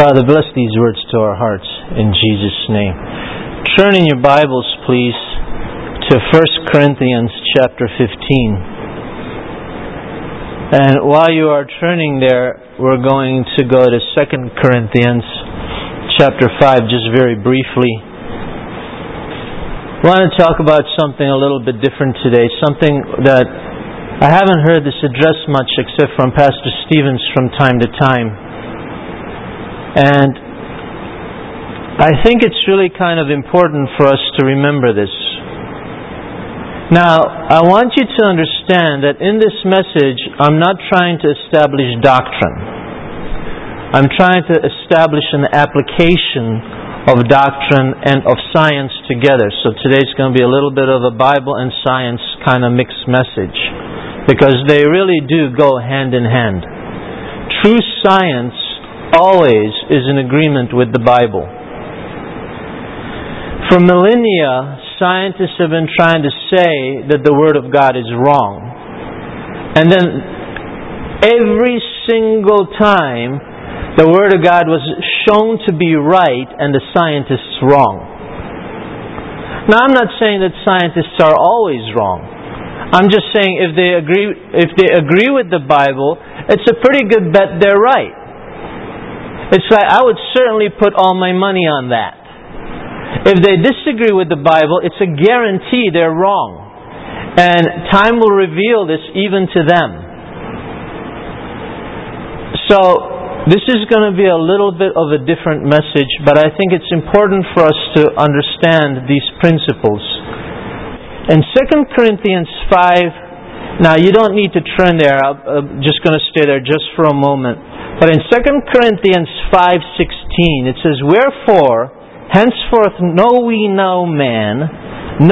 Father, bless these words to our hearts in Jesus' name. Turn in your Bibles, please, to 1 Corinthians chapter 15. And while you are turning there, we're going to go to 2 Corinthians chapter 5 just very briefly. I want to talk about something a little bit different today, something that I haven't heard this addressed much except from Pastor Stevens from time to time. And I think it's really kind of important for us to remember this. Now, I want you to understand that in this message, I'm not trying to establish doctrine. I'm trying to establish an application of doctrine and of science together. So today's going to be a little bit of a Bible and science kind of mixed message, because they really do go hand in hand. True science always is in agreement with the Bible. For millennia, scientists have been trying to say that the Word of God is wrong. And then every single time, the Word of God was shown to be right and the scientists wrong. Now, I'm not saying that scientists are always wrong. I'm just saying if they agree with the Bible, it's a pretty good bet they're right. It's like I would certainly put all my money on that. If they disagree with the Bible, it's a guarantee they're wrong. And time will reveal this even to them. So, this is going to be a little bit of a different message, but I think it's important for us to understand these principles. In 2 Corinthians 5, now you don't need to turn there, I'm just going to stay there just for a moment. But in 2 Corinthians 5:16, it says, "Wherefore, henceforth know we no man,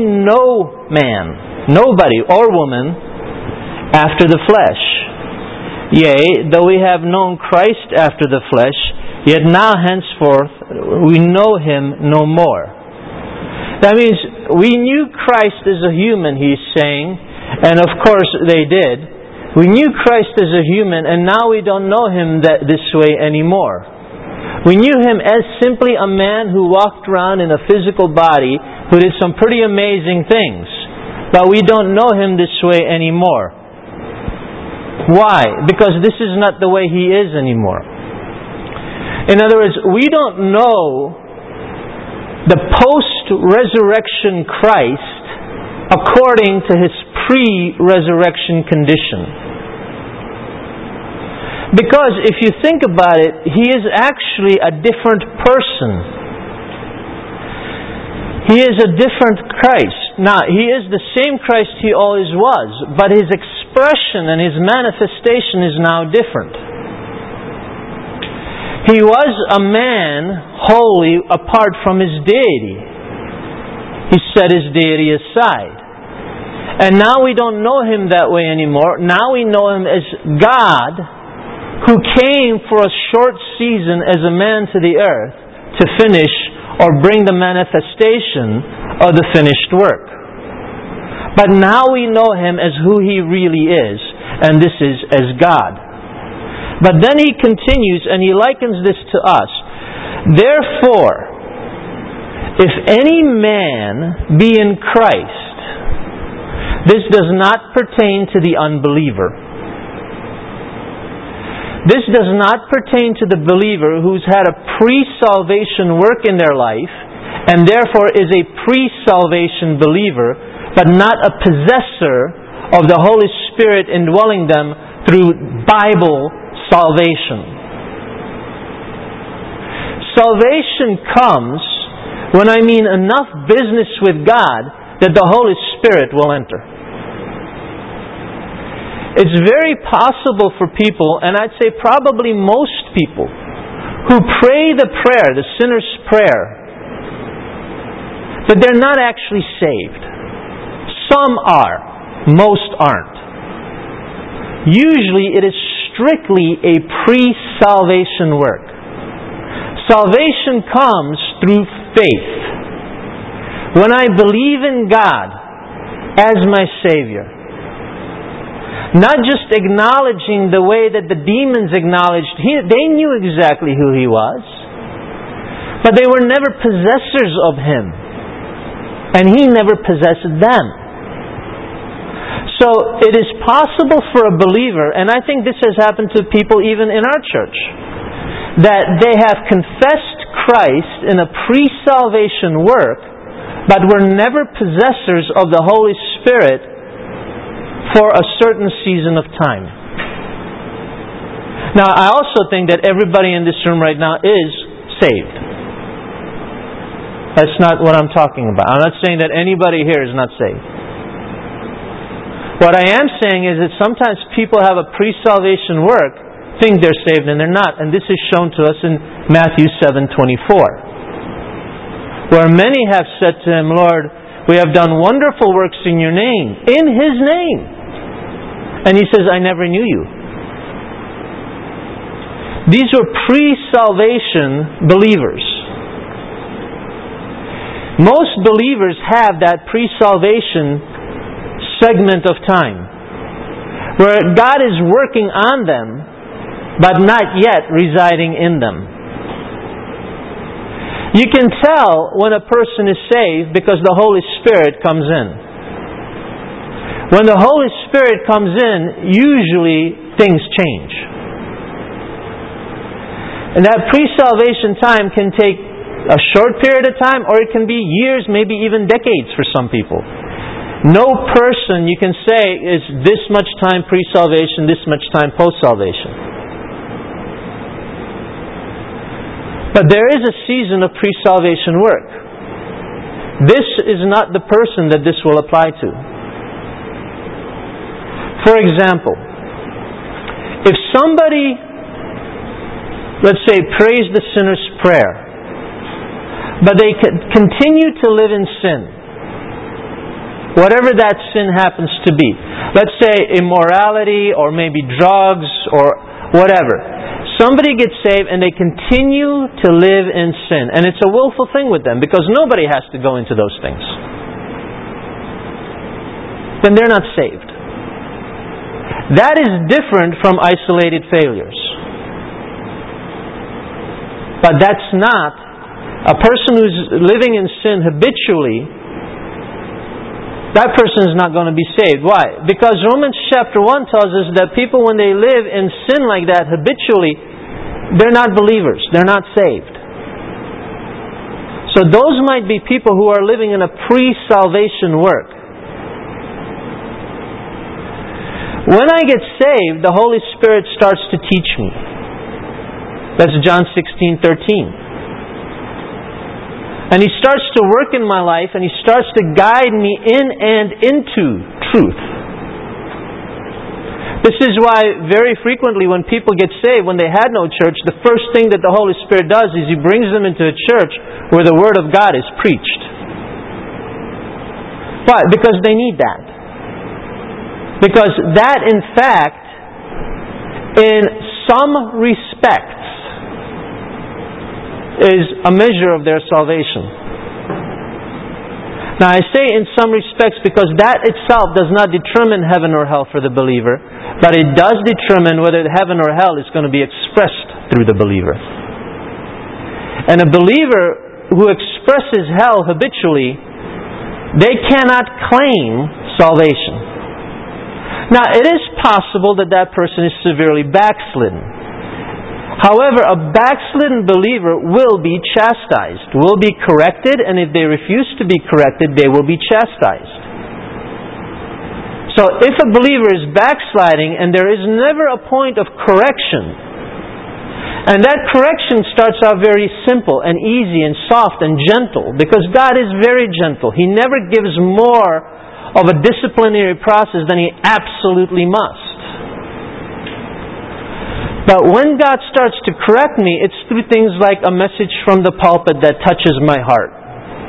nobody or woman, after the flesh. Yea, though we have known Christ after the flesh, yet now henceforth we know Him no more." That means we knew Christ as a human, he's saying, and of course they did. We knew Christ as a human, and now we don't know Him this way anymore. We knew Him as simply a man who walked around in a physical body, who did some pretty amazing things. But we don't know Him this way anymore. Why? Because this is not the way He is anymore. In other words, we don't know the post-resurrection Christ according to His pre-resurrection condition. Because if you think about it, He is actually a different person. He is a different Christ. Now, He is the same Christ He always was, but His expression and His manifestation is now different. He was a man wholly apart from His deity. He set His deity aside. And now we don't know Him that way anymore. Now we know Him as God, who came for a short season as a man to the earth to finish or bring the manifestation of the finished work. But now we know Him as who He really is, and this is as God. But then He continues and He likens this to us. "Therefore, if any man be in Christ," this does not pertain to the unbeliever. This does not pertain to the believer who's had a pre-salvation work in their life and therefore is a pre-salvation believer, but not a possessor of the Holy Spirit indwelling them through Bible salvation. Salvation comes when I mean enough business with God that the Holy Spirit will enter. It's very possible for people, and I'd say probably most people, who pray the prayer, the sinner's prayer, but they're not actually saved. Some are, most aren't. Usually it is strictly a pre-salvation work. Salvation comes through faith. When I believe in God as my Savior, Not just acknowledging the way that the demons acknowledged. They knew exactly who He was. But they were never possessors of Him. And He never possessed them. So it is possible for a believer, and I think this has happened to people even in our church, that they have confessed Christ in a pre-salvation work, but were never possessors of the Holy Spirit for a certain season of time. Now, I also think that everybody in this room right now is saved. That's not what I'm talking about. I'm not saying that anybody here is not saved. What I am saying is that sometimes people have a pre-salvation work, think they're saved and they're not. And this is shown to us in Matthew 7:24. Where many have said to Him, Lord, we have done wonderful works in Your name, in His name. And He says, I never knew you. These were pre-salvation believers. Most believers have that pre-salvation segment of time where God is working on them, but not yet residing in them. You can tell when a person is saved because the Holy Spirit comes in. When the Holy Spirit comes in, usually things change. And that pre-salvation time can take a short period of time, or it can be years, maybe even decades for some people. No person you can say is this much time pre-salvation, this much time post-salvation. But there is a season of pre-salvation work. This is not the person that this will apply to. For example, if somebody, let's say, prays the sinner's prayer, but they continue to live in sin, whatever that sin happens to be, let's say immorality or maybe drugs or whatever, somebody gets saved and they continue to live in sin, and it's a willful thing with them because nobody has to go into those things, then they're not saved. That is different from isolated failures. But that's not a person who's living in sin habitually. That person is not going to be saved. Why? Because Romans chapter 1 tells us that people, when they live in sin like that habitually, they're not believers. They're not saved. So those might be people who are living in a pre-salvation work. When I get saved, the Holy Spirit starts to teach me. That's John 16:13. And He starts to work in my life, and He starts to guide me in and into truth. This is why very frequently when people get saved, when they had no church, the first thing that the Holy Spirit does is He brings them into a church where the Word of God is preached. Why? Because they need that. Because that, in fact, in some respects, is a measure of their salvation. Now, I say in some respects because that itself does not determine heaven or hell for the believer, but it does determine whether heaven or hell is going to be expressed through the believer. And a believer who expresses hell habitually, they cannot claim salvation. Now, it is possible that that person is severely backslidden. However, a backslidden believer will be chastised, will be corrected, and if they refuse to be corrected, they will be chastised. So, if a believer is backsliding and there is never a point of correction, and that correction starts out very simple and easy and soft and gentle, because God is very gentle. He never gives more of a disciplinary process than He absolutely must. But when God starts to correct me, it's through things like a message from the pulpit that touches my heart.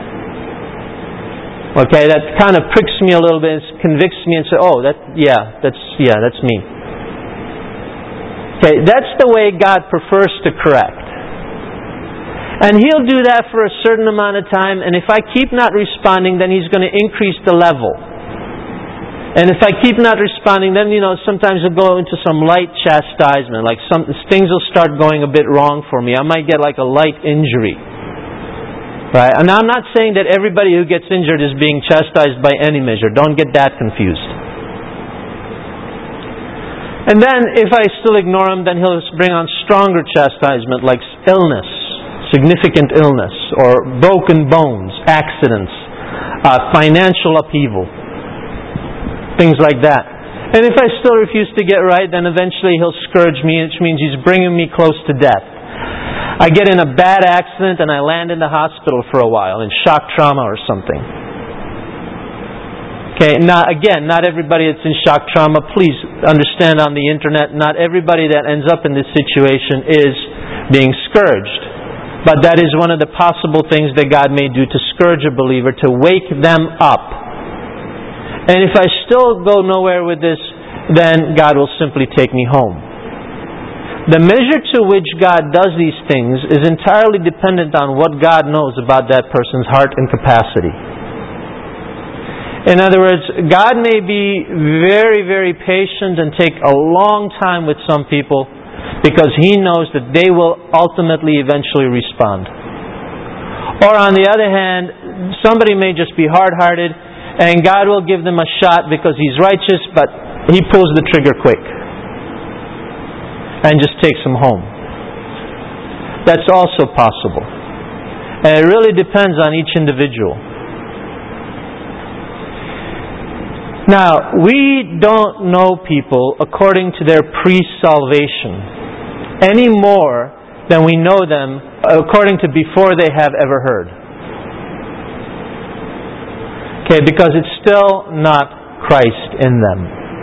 Okay, that kind of pricks me a little bit, convicts me and says, oh, that's me. Okay, that's the way God prefers to correct. And He'll do that for a certain amount of time, and if I keep not responding, then He's going to increase the level. And if I keep not responding, then, sometimes I'll go into some light chastisement. Like things will start going a bit wrong for me. I might get like a light injury. Right? And I'm not saying that everybody who gets injured is being chastised by any measure. Don't get that confused. And then, if I still ignore him, then he'll bring on stronger chastisement, like illness, significant illness, or broken bones, accidents, financial upheaval. Things like that. And if I still refuse to get right, then eventually he'll scourge me, which means he's bringing me close to death. I get in a bad accident and I land in the hospital for a while in shock trauma or something. Okay, now again, not everybody that's in shock trauma, please understand on the internet, not everybody that ends up in this situation is being scourged. But that is one of the possible things that God may do to scourge a believer, to wake them up. And if I still go nowhere with this, then God will simply take me home. The measure to which God does these things is entirely dependent on what God knows about that person's heart and capacity. In other words, God may be very, very patient and take a long time with some people because He knows that they will ultimately eventually respond. Or on the other hand, somebody may just be hard-hearted and God will give them a shot because He's righteous, but He pulls the trigger quick and just takes them home. That's also possible. And it really depends on each individual. Now, we don't know people according to their pre-salvation any more than we know them according to before they have ever heard. Okay, because it's still not Christ in them.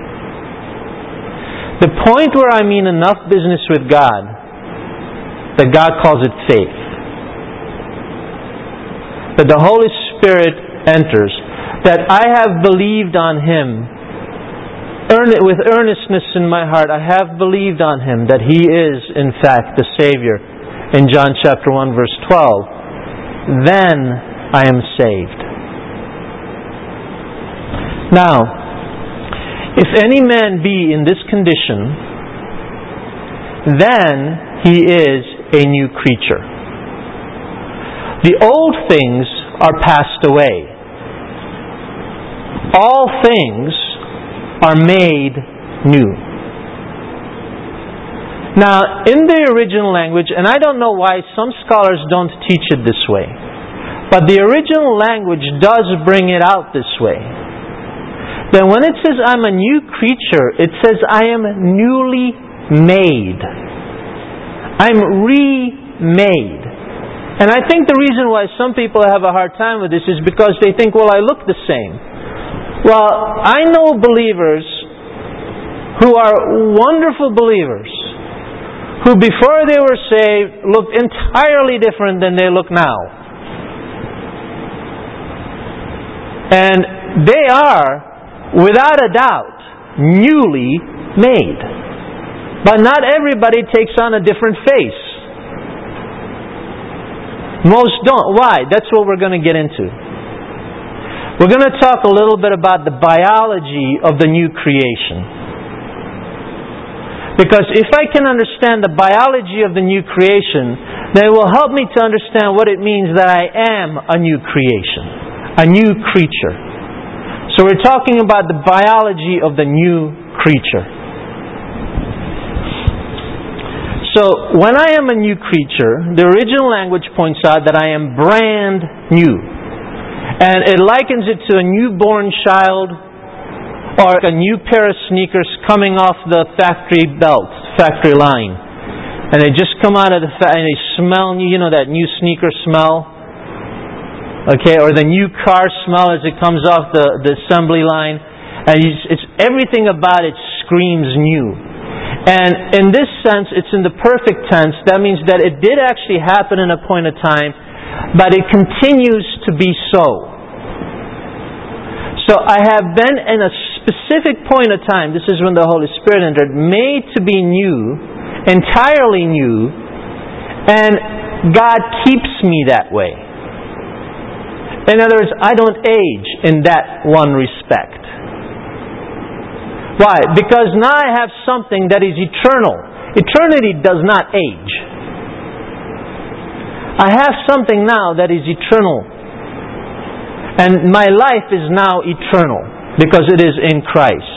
The point where I mean enough business with God, that God calls it faith. That the Holy Spirit enters, that I have believed on Him, with earnestness in my heart, I have believed on Him, that He is, in fact, the Savior, in John chapter 1, verse 12. Then I am saved. Now, if any man be in this condition, then he is a new creature. The old things are passed away. All things are made new. Now, in the original language, and I don't know why some scholars don't teach it this way, but the original language does bring it out this way. Then when it says I'm a new creature, it says I am newly made. I'm remade. And I think the reason why some people have a hard time with this is because they think, well, I look the same. Well, I know believers who are wonderful believers who before they were saved looked entirely different than they look now. And they are, without a doubt, newly made. But not everybody takes on a different face. Most don't. Why? That's what we're going to get into. We're going to talk a little bit about the biology of the new creation. Because if I can understand the biology of the new creation, then it will help me to understand what it means that I am a new creation, a new creature. So we're talking about the biology of the new creature. So when I am a new creature, the original language points out that I am brand new. And it likens it to a newborn child or a new pair of sneakers coming off the factory belt, factory line. And they just come out of the and they smell new, that new sneaker smell. Okay, or the new car smell as it comes off the assembly line. And it's everything about it screams new. And in this sense, it's in the perfect tense. That means that it did actually happen in a point of time, but it continues to be so. So I have been in a specific point of time, this is when the Holy Spirit entered, made to be new, entirely new, and God keeps me that way. In other words, I don't age in that one respect. Why? Because now I have something that is eternal. Eternity does not age. I have something now that is eternal. And my life is now eternal because it is in Christ.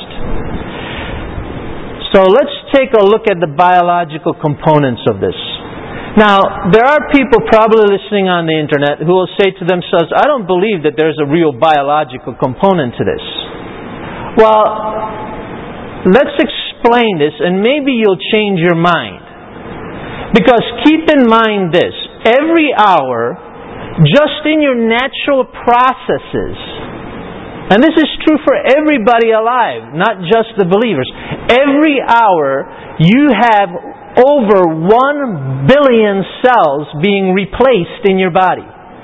So let's take a look at the biological components of this. Now, there are people probably listening on the internet who will say to themselves, I don't believe that there's a real biological component to this. Well, let's explain this and maybe you'll change your mind. Because keep in mind this, every hour, just in your natural processes, and this is true for everybody alive, not just the believers. Every hour you have over 1 billion cells being replaced in your body.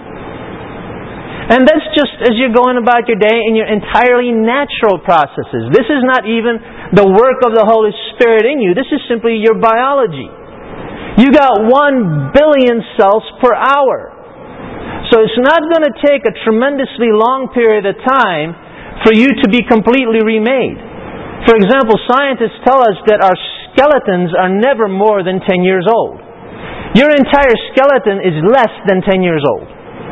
And that's just as you're going about your day in your entirely natural processes. This is not even the work of the Holy Spirit in you. This is simply your biology. You got 1 billion cells per hour. So it's not going to take a tremendously long period of time for you to be completely remade. For example, scientists tell us that our skeletons are never more than 10 years old. Your entire skeleton is less than 10 years old.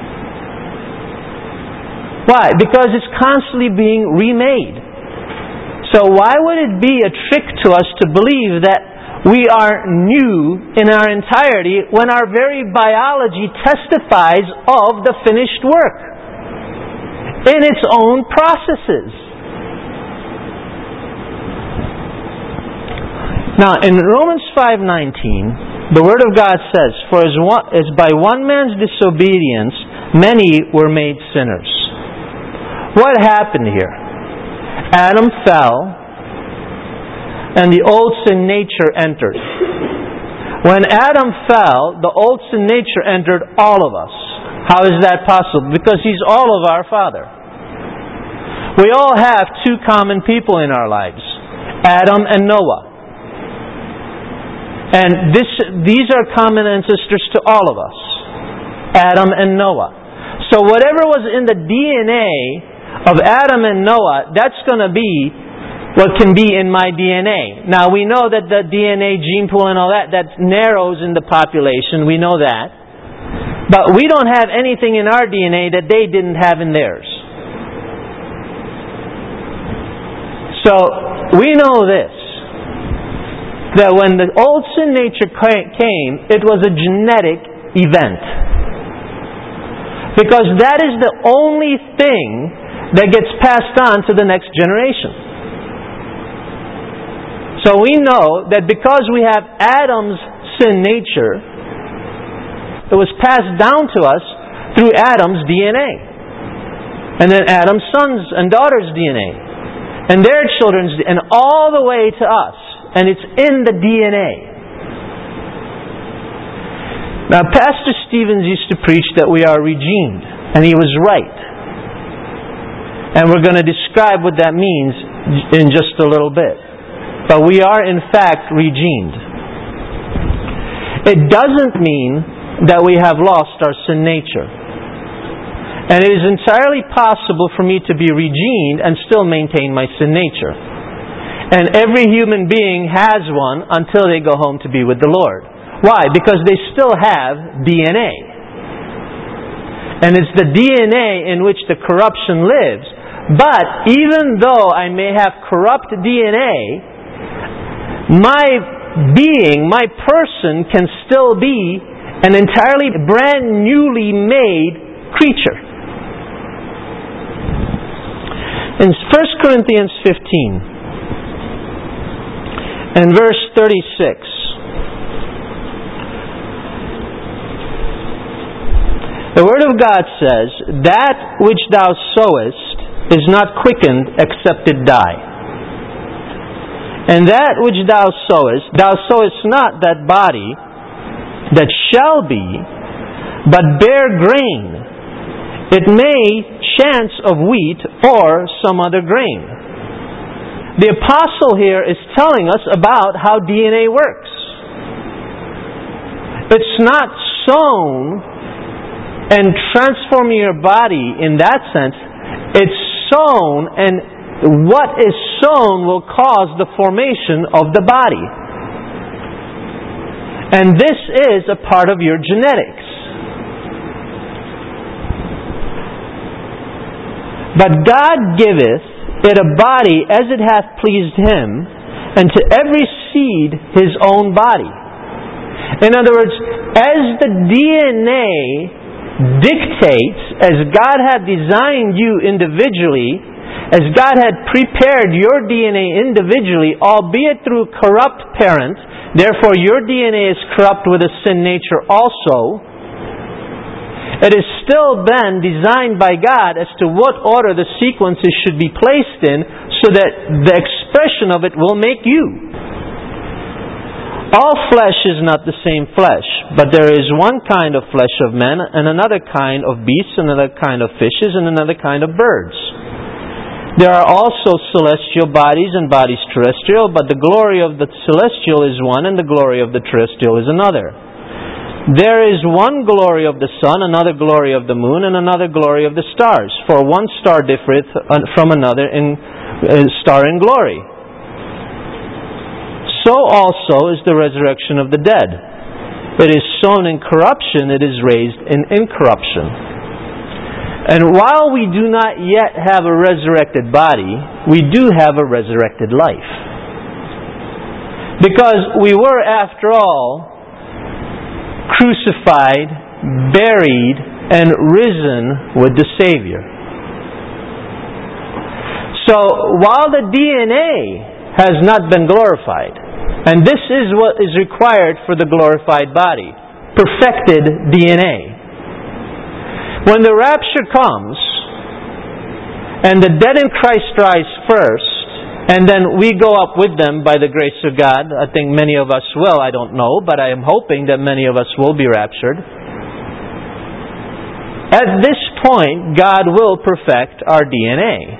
Why? Because it's constantly being remade. So why would it be a trick to us to believe that we are new in our entirety when our very biology testifies of the finished work in its own processes? Now, in Romans 5:19, the Word of God says, "For as by one man's disobedience many were made sinners." What happened here? Adam fell, and the old sin nature entered. When Adam fell, the old sin nature entered all of us. How is that possible? Because He's all of our Father. We all have two common people in our lives, Adam and Noah. And these are common ancestors to all of us, Adam and Noah. So whatever was in the DNA of Adam and Noah, that's going to be what can be in my DNA. Now we know that the DNA gene pool and all that narrows in the population. We know that. But we don't have anything in our DNA that they didn't have in theirs. So we know this, that when the old sin nature came, it was a genetic event. Because that is the only thing that gets passed on to the next generation. So we know that because we have Adam's sin nature, it was passed down to us through Adam's DNA. And then Adam's sons and daughters' DNA. And their children's DNA. And all the way to us. And it's in the DNA. Now, Pastor Stevens used to preach that we are regened. And he was right. And we're going to describe what that means in just a little bit. But we are in fact regened. It doesn't mean that we have lost our sin nature. And it is entirely possible for me to be regened and still maintain my sin nature. And every human being has one until they go home to be with the Lord. Why? Because they still have DNA. And it's the DNA in which the corruption lives. But even though I may have corrupt DNA, my being, my person can still be an entirely brand newly made creature. In 1 Corinthians 15 and verse 36, the Word of God says, "That which thou sowest is not quickened except it die. And that which thou sowest not that body that shall be, but bear grain. It may chance of wheat or some other grain." The apostle here is telling us about how DNA works. It's not sown and transforming your body in that sense. It's sown and what is sown will cause the formation of the body. And this is a part of your genetics. But God giveth it a body as it hath pleased Him, and to every seed his own body. In other words, as the DNA dictates, as God had designed you individually, as God had prepared your DNA individually, albeit through corrupt parents, therefore your DNA is corrupt with a sin nature also, it is still then designed by God as to what order the sequences should be placed in so that the expression of it will make you. All flesh is not the same flesh, but there is one kind of flesh of men, and another kind of beasts, another kind of fishes, and another kind of birds. There are also celestial bodies and bodies terrestrial, but the glory of the celestial is one, and the glory of the terrestrial is another. There is one glory of the sun, another glory of the moon, and another glory of the stars. For one star differeth from another in star in glory. So also is the resurrection of the dead. It is sown in corruption, it is raised in incorruption. And while we do not yet have a resurrected body, we do have a resurrected life. Because we were, after all, crucified, buried, and risen with the Savior. So, while the DNA has not been glorified, and this is what is required for the glorified body, perfected DNA. When the rapture comes, and the dead in Christ rise first, and then we go up with them by the grace of God. I think many of us will, I don't know, but I am hoping that many of us will be raptured. At this point, God will perfect our DNA.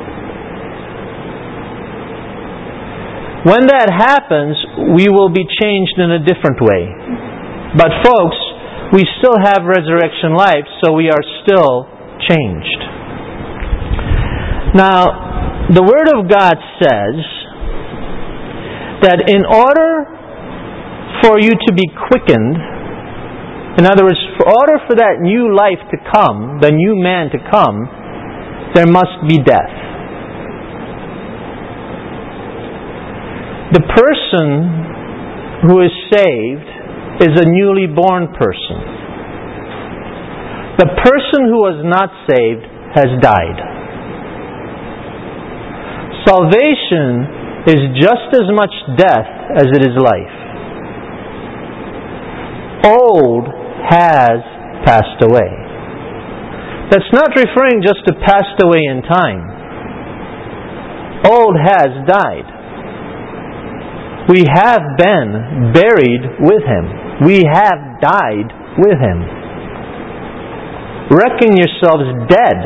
When that happens, we will be changed in a different way. But folks, we still have resurrection life, so we are still changed. Now, the Word of God says that in order for you to be quickened, in other words, in order for that new life to come, the new man to come, there must be death. The person who is saved is a newly born person. The person who was not saved has died. Salvation is just as much death as it is life. Old has passed away. That's not referring just to passed away in time. Old has died. We have been buried with Him. We have died with Him. Reckon yourselves dead.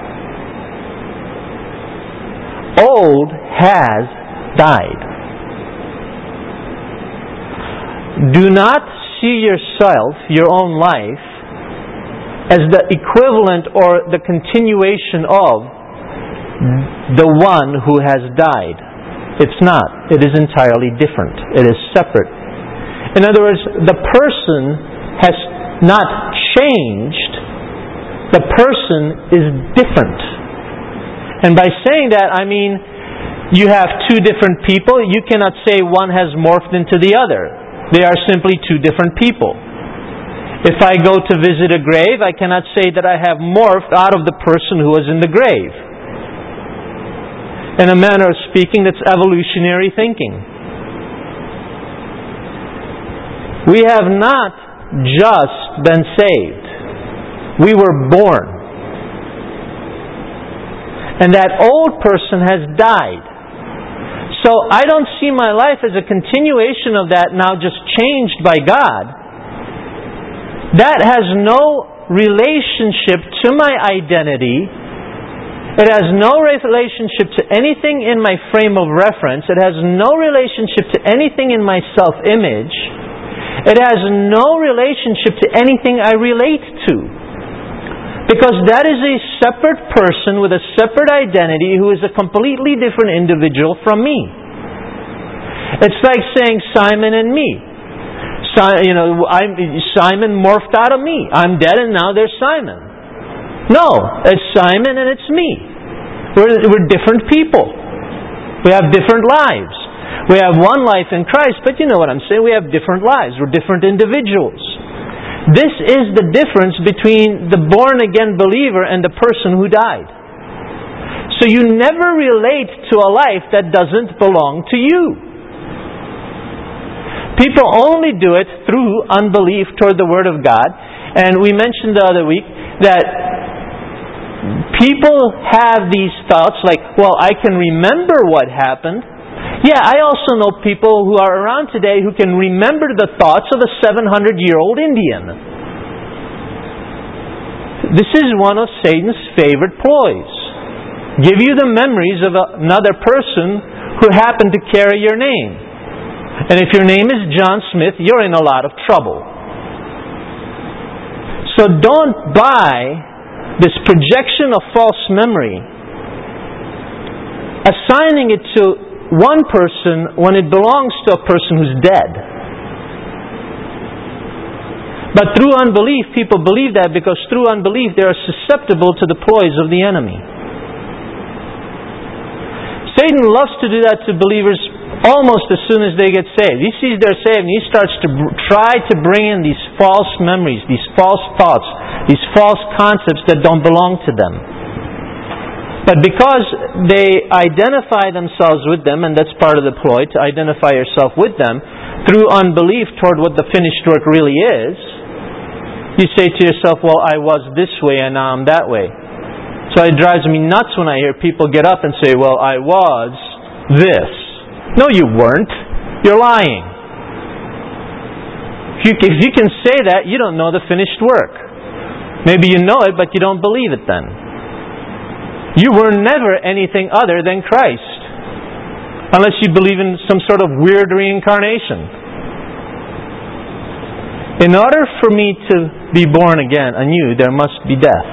Old has died. Do not see yourself, your own life, as the equivalent or the continuation of the one who has died. It's not. It is entirely different. It is separate. In other words, the person has not changed. The person is different. And by saying that, I mean you have two different people. You cannot say one has morphed into the other. They are simply two different people. If I go to visit a grave, I cannot say that I have morphed out of the person who was in the grave. In a manner of speaking, that's evolutionary thinking. We have not just been saved. We were born. And that old person has died. So I don't see my life as a continuation of that now just changed by God. That has no relationship to my identity. It has no relationship to anything in my frame of reference. It has no relationship to anything in my self-image. It has no relationship to anything I relate to. Because that is a separate person with a separate identity who is a completely different individual from me. It's like saying Simon and me. Simon morphed out of me. I'm dead and now there's Simon. No, it's Simon and it's me. We're different people. We have different lives. We have one life in Christ, but you know what I'm saying. We have different lives. We're different individuals. This is the difference between the born-again believer and the person who died. So you never relate to a life that doesn't belong to you. People only do it through unbelief toward the Word of God. And we mentioned the other week that people have these thoughts like, well, I can remember what happened. Yeah, I also know people who are around today who can remember the thoughts of a 700-year-old Indian. This is one of Satan's favorite ploys. Give you the memories of another person who happened to carry your name. And if your name is John Smith, you're in a lot of trouble. So don't buy this projection of false memory, assigning it to one person when it belongs to a person who's dead. But through unbelief, people believe that because through unbelief they are susceptible to the ploys of the enemy. Satan loves to do that to believers almost as soon as they get saved. He sees they're saved and he starts to try to bring in these false memories, these false thoughts, these false concepts that don't belong to them. But because they identify themselves with them, and that's part of the ploy, to identify yourself with them, through unbelief toward what the finished work really is, you say to yourself, well, I was this way and now I'm that way. So it drives me nuts when I hear people get up and say, well, I was this. No, you weren't. You're lying. If you can say that, you don't know the finished work. Maybe you know it, but you don't believe it then. You were never anything other than Christ. Unless you believe in some sort of weird reincarnation. In order for me to be born again anew, there must be death.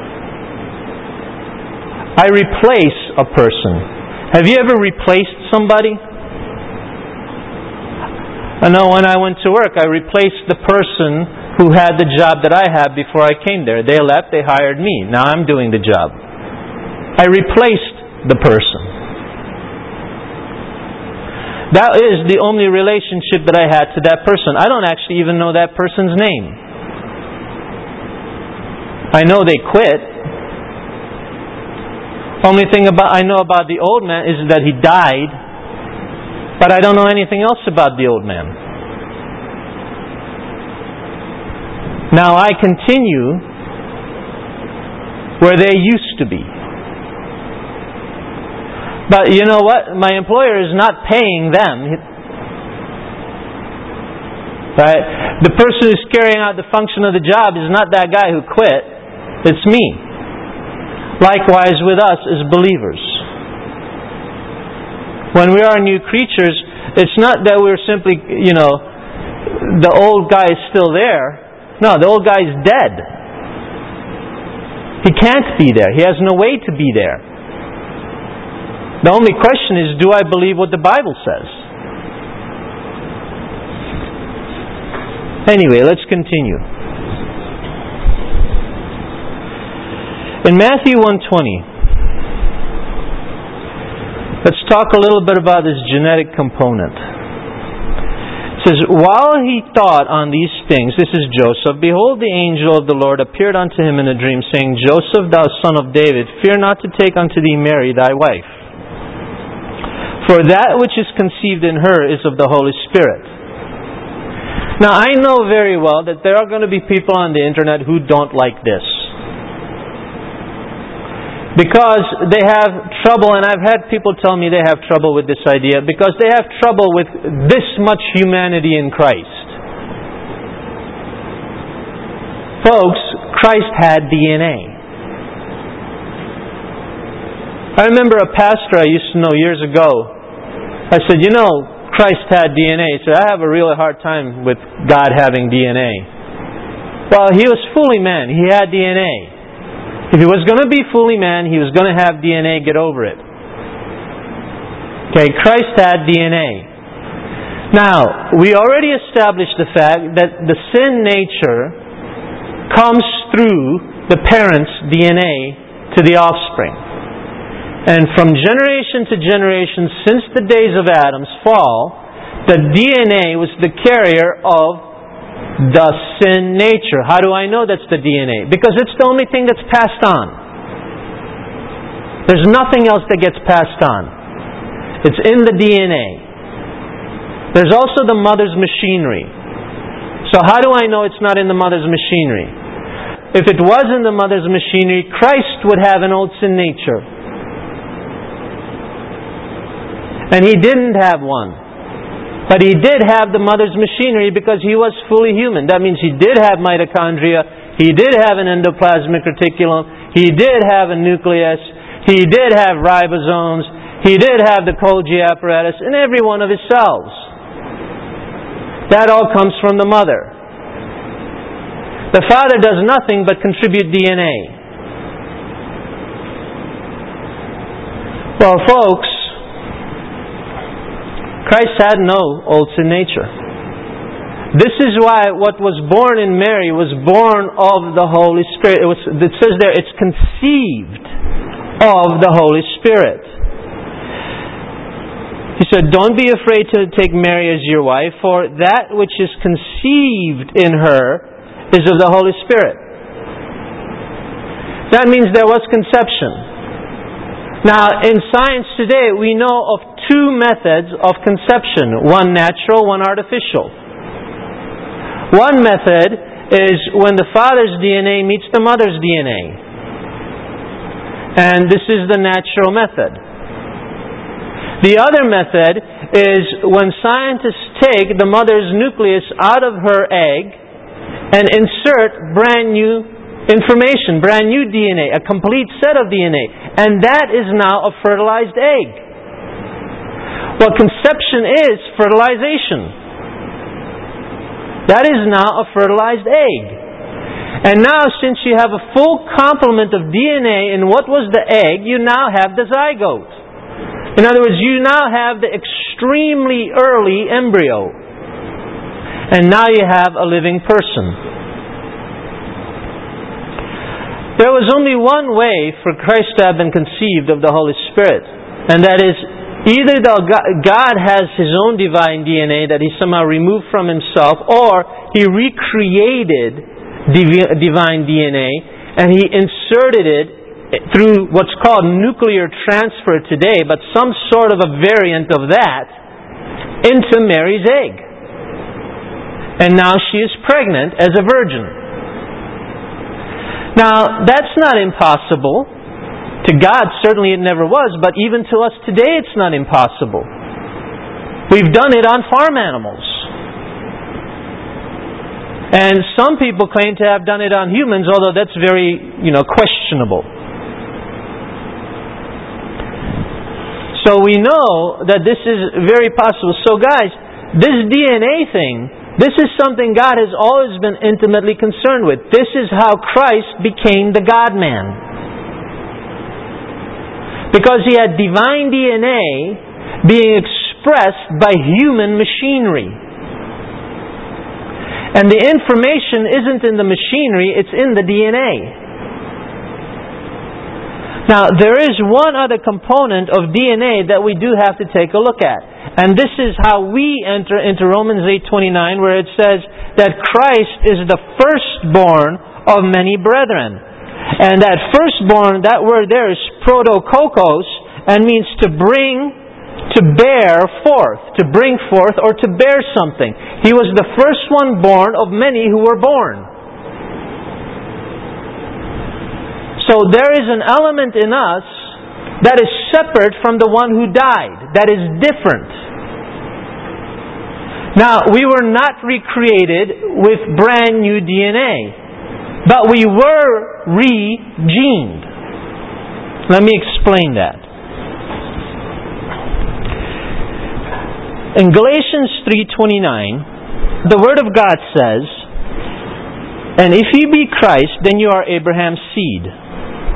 I replace a person. Have you ever replaced somebody? I know when I went to work, I replaced the person who had the job that I had before I came there. They left, they hired me. Now I'm doing the job. I replaced the person. That is the only relationship that I had to that person. I don't actually even know that person's name. I know they quit. Only thing I know about the old man is that he died, but I don't know anything else about the old man. Now I continue where they used to be. But you know what? My employer is not paying them. Right? The person who's carrying out the function of the job is not that guy who quit. It's me. Likewise with us as believers. When we are new creatures, it's not that we're simply, the old guy is still there. No, the old guy is dead. He can't be there. He has no way to be there. The only question is, do I believe what the Bible says? Anyway, let's continue. In Matthew 1:20, let's talk a little bit about this genetic component. It says, while he thought on these things, this is Joseph, behold, the angel of the Lord appeared unto him in a dream, saying, Joseph, thou son of David, fear not to take unto thee Mary thy wife. For that which is conceived in her is of the Holy Spirit. Now, I know very well that there are going to be people on the internet who don't like this. Because they have trouble, and I've had people tell me they have trouble with this idea, because they have trouble with this much humanity in Christ. Folks, Christ had DNA. I remember a pastor I used to know years ago. I said, Christ had DNA. He said, I have a really hard time with God having DNA. Well, he was fully man. He had DNA. If He was going to be fully man, He was going to have DNA. Get over it. Okay, Christ had DNA. Now, we already established the fact that the sin nature comes through the parent's DNA to the offspring. And from generation to generation, since the days of Adam's fall, the DNA was the carrier of the sin nature. How do I know that's the DNA? Because it's the only thing that's passed on. There's nothing else that gets passed on. It's in the DNA. There's also the mother's machinery. So how do I know it's not in the mother's machinery? If it was in the mother's machinery, Christ would have an old sin nature. And He didn't have one. But He did have the mother's machinery because He was fully human. That means He did have mitochondria. He did have an endoplasmic reticulum. He did have a nucleus. He did have ribosomes. He did have the Golgi apparatus in every one of His cells. That all comes from the mother. The father does nothing but contribute DNA. Well, folks, Christ had no old sin nature. This is why what was born in Mary was born of the Holy Spirit. It says there, it's conceived of the Holy Spirit. He said, don't be afraid to take Mary as your wife, for that which is conceived in her is of the Holy Spirit. That means there was conception. Now, in science today, we know of two methods of conception. One natural, one artificial. One method is when the father's DNA meets the mother's DNA. And this is the natural method. The other method is when scientists take the mother's nucleus out of her egg and insert brand new information, brand new DNA, a complete set of DNA. And that is now a fertilized egg. Well, conception is fertilization. That is now a fertilized egg. And now, since you have a full complement of DNA in what was the egg, you now have the zygote. In other words, you now have the extremely early embryo. And now you have a living person. There was only one way for Christ to have been conceived of the Holy Spirit. And that is, either God has His own divine DNA that He somehow removed from Himself, or He recreated divine DNA and He inserted it through what's called nuclear transfer today, but some sort of a variant of that, into Mary's egg. And now she is pregnant as a virgin. Now, that's not impossible. To God, certainly it never was, but even to us today it's not impossible. We've done it on farm animals. And some people claim to have done it on humans, although that's very, questionable. So we know that this is very possible. So guys, this DNA thing, this is something God has always been intimately concerned with. This is how Christ became the God-man. Because He had divine DNA being expressed by human machinery. And the information isn't in the machinery, it's in the DNA. Now, there is one other component of DNA that we do have to take a look at. And this is how we enter into Romans 8:29, where it says that Christ is the firstborn of many brethren. And that firstborn, that word there is protokokos, and means to bear forth, or to bear something. He was the first one born of many who were born. So there is an element in us that is separate from the one who died, that is different. Now, we were not recreated with brand new DNA, but we were re-gened. Let me explain that. In Galatians 3:29, the Word of God says, "And if ye be Christ, then you are Abraham's seed,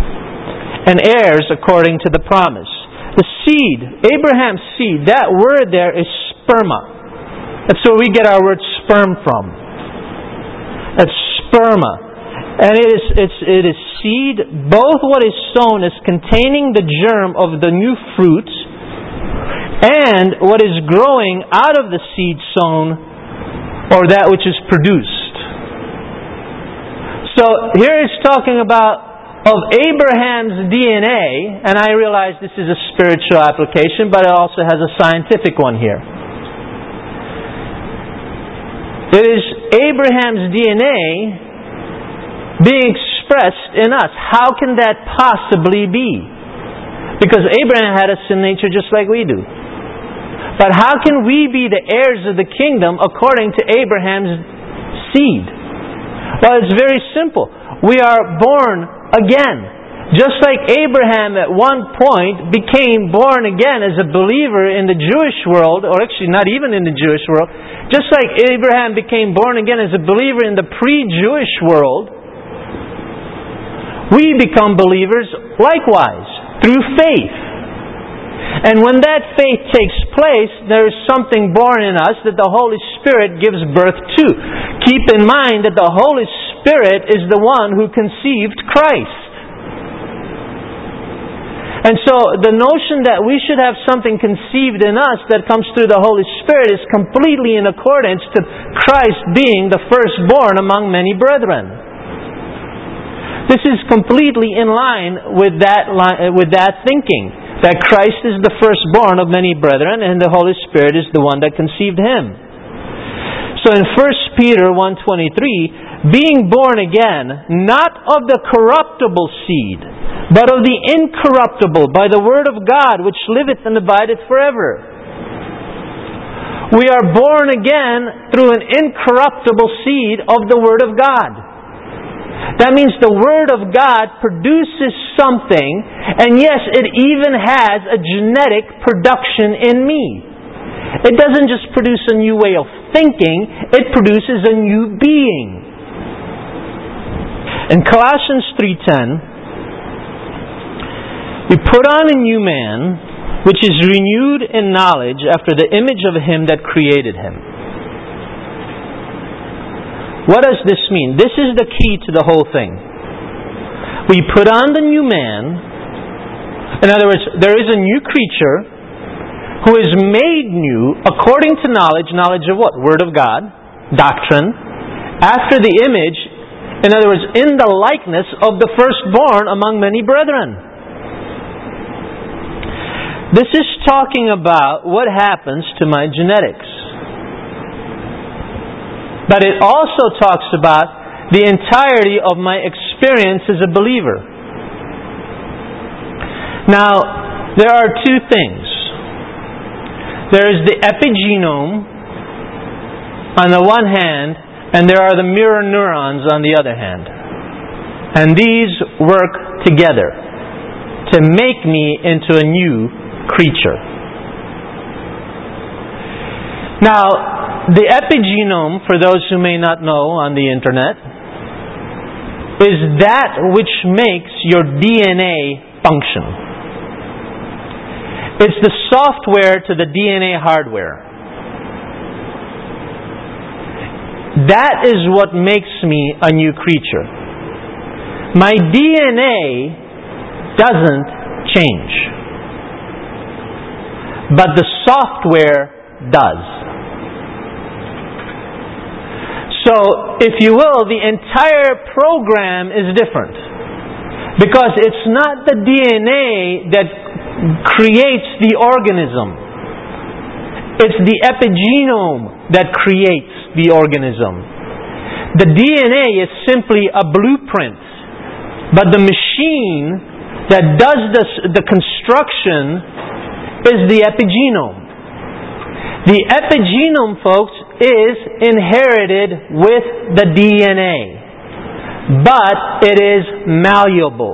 and heirs according to the promise. The seed, Abraham's seed, that word there is sperma. That's where we get our word sperm from. That's sperma. And it is seed. Both what is sown is containing the germ of the new fruit, and what is growing out of the seed sown, or that which is produced. So here it's talking about of Abraham's DNA, and I realize this is a spiritual application, but it also has a scientific one here. It is Abraham's DNA being expressed in us. How can that possibly be? Because Abraham had a sin nature just like we do. But how can we be the heirs of the kingdom according to Abraham's seed? Well, it's very simple. We are born again. Just like Abraham at one point became born again as a believer in the Jewish world, or actually not even in the Jewish world, just like Abraham became born again as a believer in the pre-Jewish world, we become believers likewise through faith. And when that faith takes place, there is something born in us that the Holy Spirit gives birth to. Keep in mind that the Holy Spirit is the one who conceived Christ. And so the notion that we should have something conceived in us that comes through the Holy Spirit is completely in accordance to Christ being the firstborn among many brethren. This is completely in line with that thinking, that Christ is the firstborn of many brethren and the Holy Spirit is the one that conceived Him. So in 1 Peter 1:23, being born again, not of the corruptible seed, but of the incorruptible, by the word of God, which liveth and abideth forever. We are born again through an incorruptible seed of the Word of God. That means the Word of God produces something, and yes, it even has a genetic production in me. It doesn't just produce a new way of thinking, it produces a new being. In Colossians 3:10, we put on a new man, which is renewed in knowledge after the image of Him that created him. What does this mean? This is the key to the whole thing. We put on the new man. In other words, there is a new creature who is made new according to knowledge. Knowledge of what? Word of God, doctrine, after the image, in other words, in the likeness of the firstborn among many brethren. This is talking about what happens to my genetics. But it also talks about the entirety of my experience as a believer. Now, there are two things. There is the epigenome on the one hand, and there are the mirror neurons on the other hand. And these work together to make me into a new creature. Now, the epigenome, for those who may not know on the internet, is that which makes your DNA function. It's the software to the DNA hardware. That is what makes me a new creature. My DNA doesn't change, but the software does. So, if you will, the entire program is different. Because it's not the DNA that creates the organism. It's the epigenome that creates the organism. The DNA is simply a blueprint. But the machine that does the construction is the epigenome. The epigenome, folks, is inherited with the DNA, but it is malleable.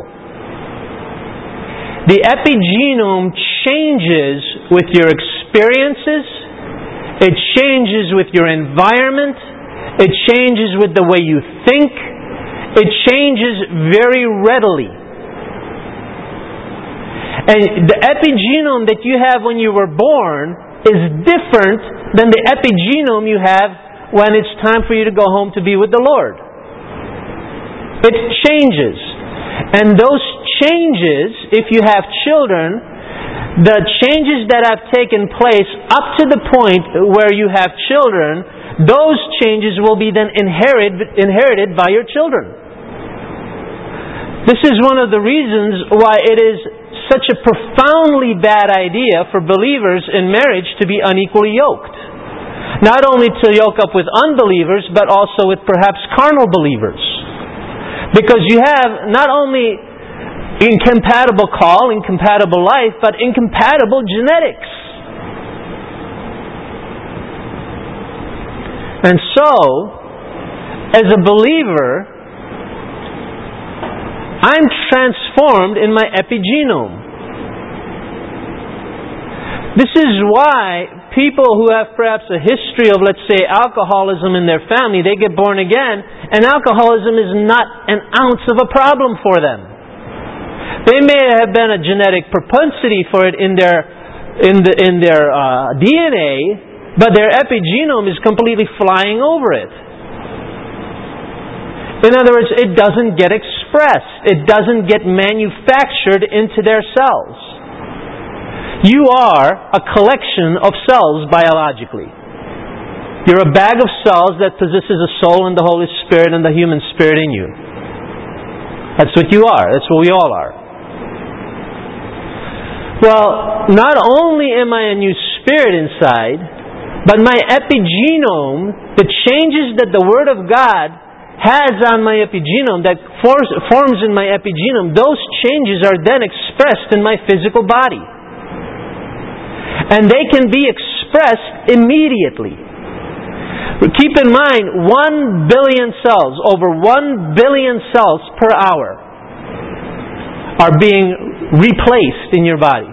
The epigenome changes with your experiences, it changes with your environment, it changes with the way you think, it changes very readily. And the epigenome that you have when you were born is different than the epigenome you have when it's time for you to go home to be with the Lord. It changes. And those changes, if you have children, the changes that have taken place up to the point where you have children, those changes will be then inherited by your children. This is one of the reasons why it is such a profoundly bad idea for believers in marriage to be unequally yoked. Not only to yoke up with unbelievers, but also with perhaps carnal believers. Because you have not only incompatible call, incompatible life, but incompatible genetics. And so, as a believer, I'm transformed in my epigenome. This is why people who have perhaps a history of, let's say, alcoholism in their family, they get born again, and alcoholism is not an ounce of a problem for them. They may have been a genetic propensity for it in their DNA, but their epigenome is completely flying over it. In other words, it doesn't get expressed. It doesn't get manufactured into their cells. You are a collection of cells biologically. You're a bag of cells that possesses a soul and the Holy Spirit and the human spirit in you. That's what you are. That's what we all are. Well, not only am I a new spirit inside, but my epigenome, the changes that the Word of God has on my epigenome, that forms in my epigenome, those changes are then expressed in my physical body. And they can be expressed immediately. Keep in mind, 1 billion cells, over 1 billion cells per hour are being replaced in your body.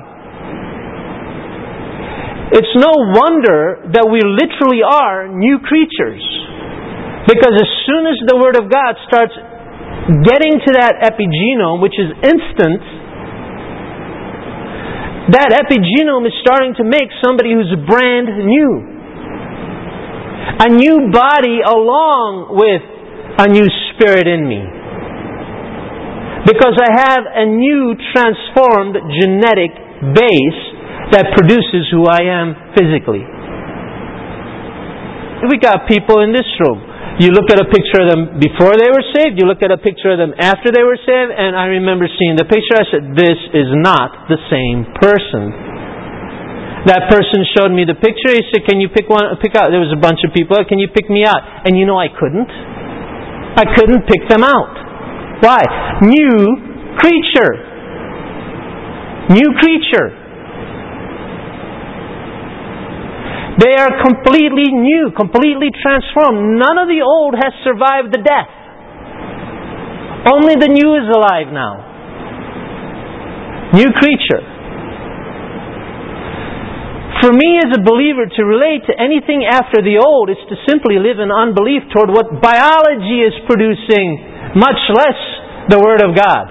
It's no wonder that we literally are new creatures. Because as soon as the Word of God starts getting to that epigenome, which is instant, that epigenome is starting to make somebody who's brand new. A new body along with a new spirit in me. Because I have a new transformed genetic base that produces who I am physically. We got people in this room. You look at a picture of them before they were saved, you look at a picture of them after they were saved, and I remember seeing the picture, I said, this is not the same person. That person showed me the picture, he said, can you pick out, there was a bunch of people, can you pick me out? And you know I couldn't. I couldn't pick them out. Why? New creature. New creature. They are completely new, completely transformed. None of the old has survived the death. Only the new is alive now. New creature. For me as a believer to relate to anything after the old is to simply live in unbelief toward what biology is producing, much less the Word of God.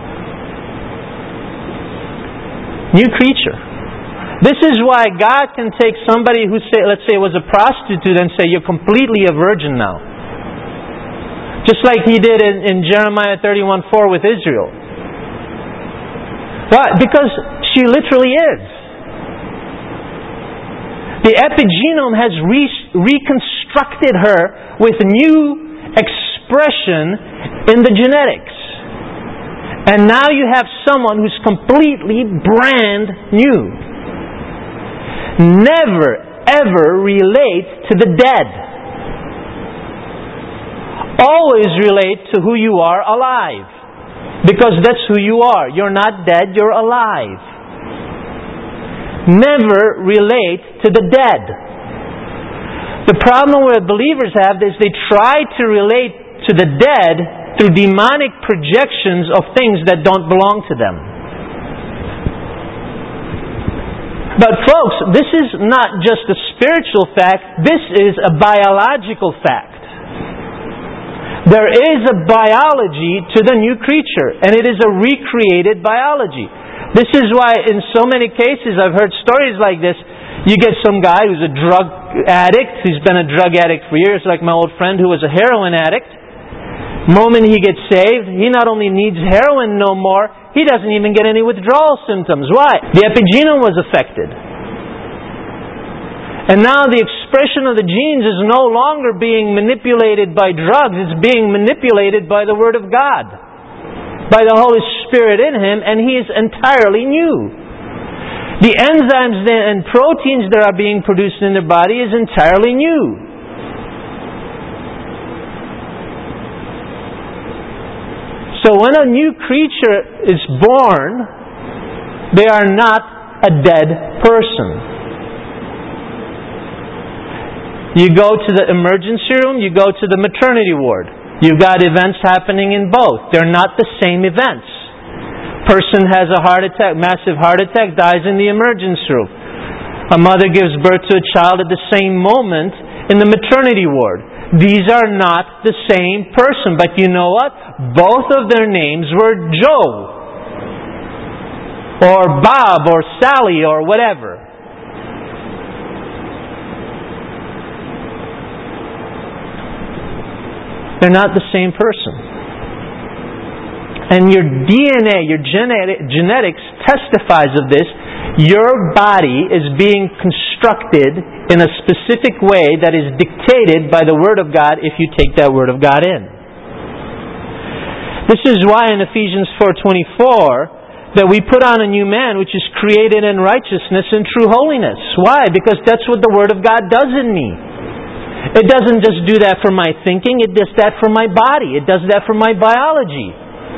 New creature. This is why God can take somebody who, let's say, was a prostitute and say, you're completely a virgin now. Just like He did in Jeremiah 31:4 with Israel. Why? Because she literally is. The epigenome has reconstructed her with new expression in the genetics. And now you have someone who's completely brand new. Never, ever relate to the dead. Always relate to who you are alive. Because that's who you are. You're not dead, you're alive. Never relate to the dead. The problem where believers have is they try to relate to the dead through demonic projections of things that don't belong to them. But folks, this is not just a spiritual fact, this is a biological fact. There is a biology to the new creature, and it is a recreated biology. This is why in so many cases I've heard stories like this. You get some guy who's a drug addict. He's been a drug addict for years, like my old friend who was a heroin addict. Moment he gets saved, he not only needs heroin no more, he doesn't even get any withdrawal symptoms. Why? The epigenome was affected. And now the expression of the genes is no longer being manipulated by drugs. It's being manipulated by the Word of God, by the Holy Spirit in him, and he is entirely new. The enzymes and proteins that are being produced in the body is entirely new. So when a new creature is born, they are not a dead person. You go to the emergency room, you go to the maternity ward. You've got events happening in both. They're not the same events. Person has a heart attack, massive heart attack, dies in the emergency room. A mother gives birth to a child at the same moment in the maternity ward. These are not the same person. But you know what? Both of their names were Joe, or Bob, or Sally, or whatever. They're not the same person. And your DNA, your genetics testifies of this. Your body is being constructed in a specific way that is dictated by the Word of God if you take that Word of God in. This is why in Ephesians 4:24 that we put on a new man which is created in righteousness and true holiness. Why? Because that's what the Word of God does in me. It doesn't just do that for my thinking, it does that for my body. It does that for my biology.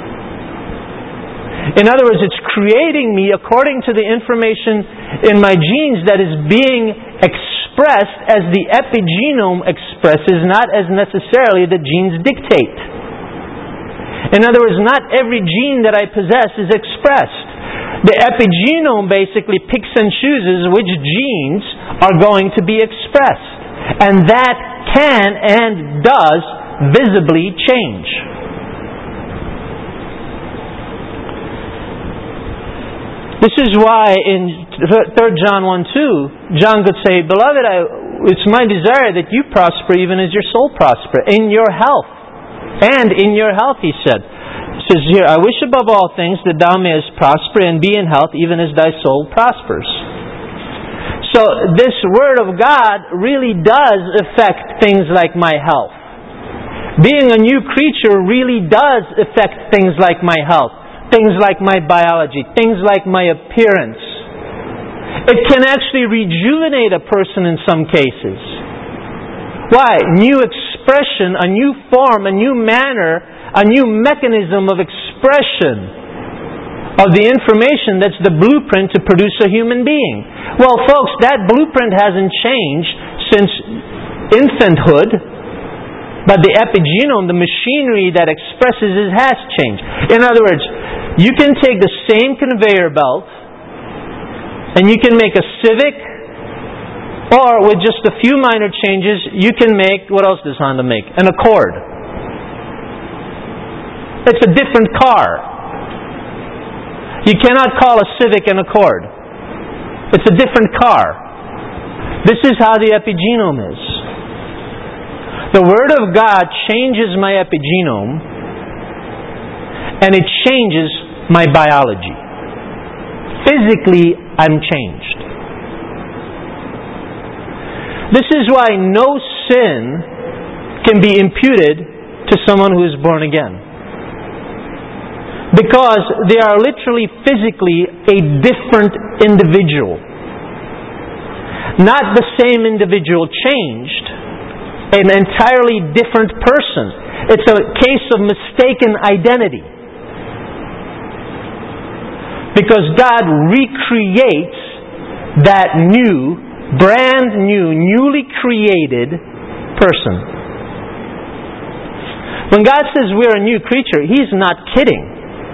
In other words, it's creating me according to the information in my genes that is being expressed as the epigenome expresses, not as necessarily the genes dictate. In other words, not every gene that I possess is expressed. The epigenome basically picks and chooses which genes are going to be expressed. And that can and does visibly change. This is why in 3 John 1:2, John could say, "Beloved, it's my desire that you prosper even as your soul prosper, in your health." And in your health, he said. He says here, "I wish above all things that thou mayest prosper and be in health even as thy soul prospers." So this Word of God really does affect things like my health. Being a new creature really does affect things like my health, things like my biology, things like my appearance. It can actually rejuvenate a person in some cases. Why? New expression, a new form, a new manner, a new mechanism of expression of the information that's the blueprint to produce a human being. Well, folks, that blueprint hasn't changed since infanthood, but the epigenome, the machinery that expresses it, has changed. In other words, you can take the same conveyor belt and you can make a Civic, or with just a few minor changes, you can make, what else does Honda make? An Accord. It's a different car. You cannot call a Civic an Accord. It's a different car. This is how the epigenome is. The Word of God changes my epigenome, and it changes my biology. Physically, I'm changed. This is why no sin can be imputed to someone who is born again. Because they are literally physically a different individual. Not the same individual changed, an entirely different person. It's a case of mistaken identity. Because God recreates that new, brand new, newly created person. When God says we're a new creature, He's not kidding.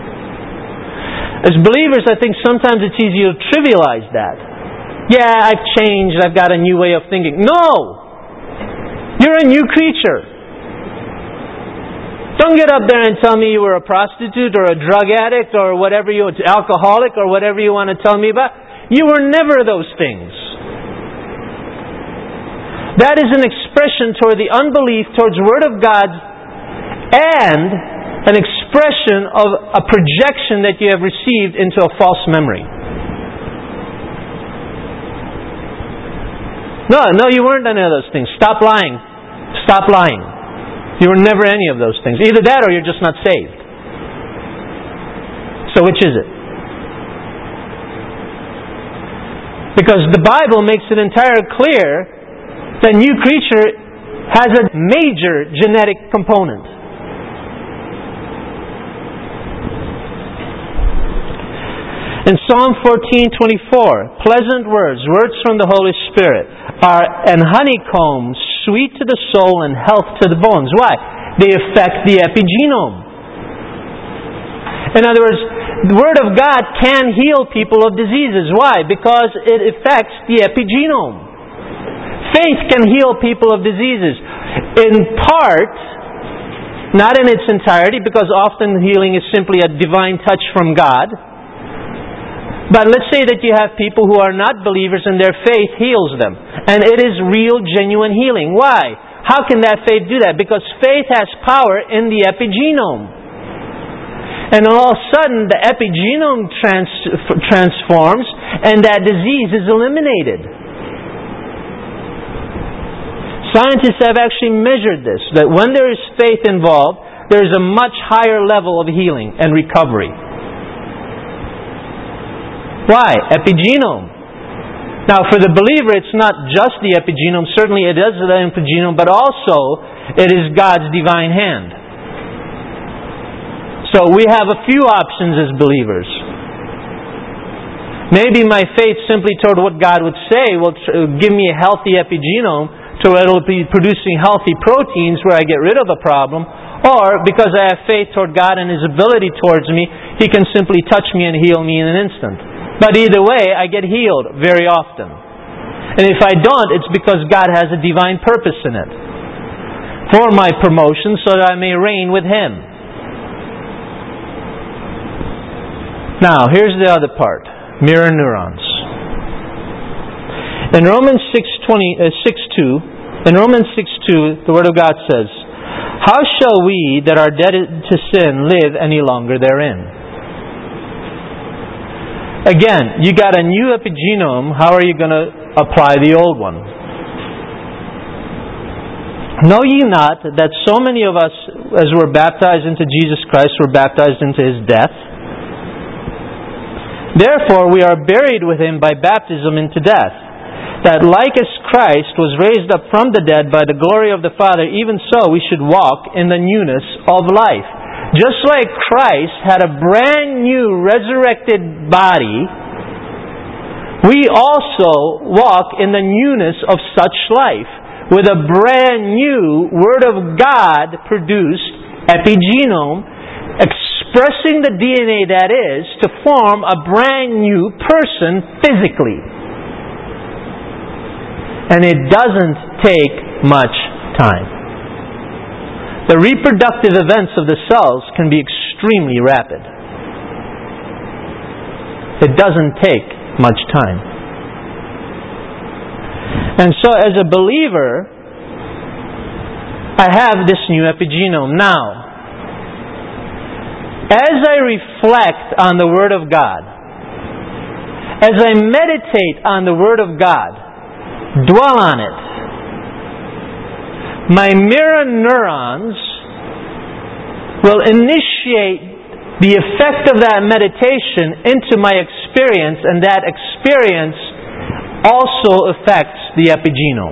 As believers, I think sometimes it's easy to trivialize that. Yeah, I've changed, I've got a new way of thinking. No! You're a new creature. Don't get up there and tell me you were a prostitute or a drug addict or whatever alcoholic or whatever you want to tell me about. You were never those things. That is an expression toward the unbelief towards the Word of God and an expression of a projection that you have received into a false memory. No, you weren't any of those things. Stop lying. Stop lying. You were never any of those things. Either that or you're just not saved. So which is it? Because the Bible makes it entirely clear that new creature has a major genetic component. In Psalm 14:24, pleasant words from the Holy Spirit, are an honeycomb, sweet to the soul and health to the bones. Why? They affect the epigenome. In other words, the Word of God can heal people of diseases. Why? Because it affects the epigenome. Faith can heal people of diseases. In part, not in its entirety, because often healing is simply a divine touch from God. But let's say that you have people who are not believers and their faith heals them. And it is real, genuine healing. Why? How can that faith do that? Because faith has power in the epigenome. And all of a sudden, the epigenome transforms and that disease is eliminated. Scientists have actually measured this, that when there is faith involved, there is a much higher level of healing and recovery. Why? Epigenome. Now, for the believer, it's not just the epigenome. Certainly it is the epigenome, but also it is God's divine hand. So we have a few options as believers. Maybe my faith simply toward what God would say will give me a healthy epigenome, so it will be producing healthy proteins where I get rid of a problem. Or, because I have faith toward God and His ability towards me, He can simply touch me and heal me in an instant. But either way, I get healed very often. And if I don't, it's because God has a divine purpose in it. For my promotion, so that I may reign with Him. Now, here's the other part. Mirror neurons. In Romans 6:2, the Word of God says, "How shall we that are dead to sin live any longer therein?" Again, you got a new epigenome. How are you going to apply the old one? Know ye not that so many of us, as were baptized into Jesus Christ, were baptized into His death? Therefore we are buried with Him by baptism into death, that like as Christ was raised up from the dead by the glory of the Father, even so we should walk in the newness of life. Just like Christ had a brand new resurrected body, we also walk in the newness of such life, with a brand new Word of God produced epigenome, expressing the DNA that is, to form a brand new person physically. And it doesn't take much time. The reproductive events of the cells can be extremely rapid. It doesn't take much time. And so as a believer, I have this new epigenome. Now, as I reflect on the Word of God, as I meditate on the Word of God, dwell on it, my mirror neurons will initiate the effect of that meditation into my experience, and that experience also affects the epigenome.